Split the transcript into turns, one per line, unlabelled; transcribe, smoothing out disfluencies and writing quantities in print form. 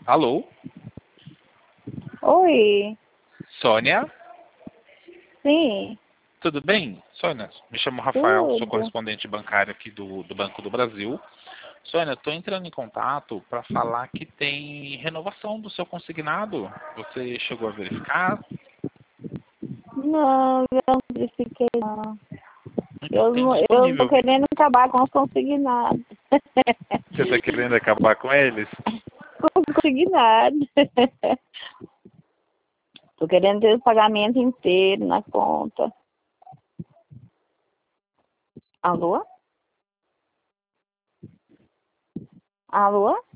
Alô?
Oi,
Sônia?
sim,
Tudo bem? Sônia, me chamo Rafael, sou
tudo.
correspondente bancário aqui do Banco do Brasil. Sônia, estou entrando em contato para falar que tem renovação do seu consignado. Você chegou a verificar?
Não, eu não verifiquei, não.
Então tem
Eu tô
disponível.
querendo acabar com os consignados.
Você está querendo acabar com eles?
Com os consignados. Tô querendo ter o pagamento inteiro na conta. Alô? Alô?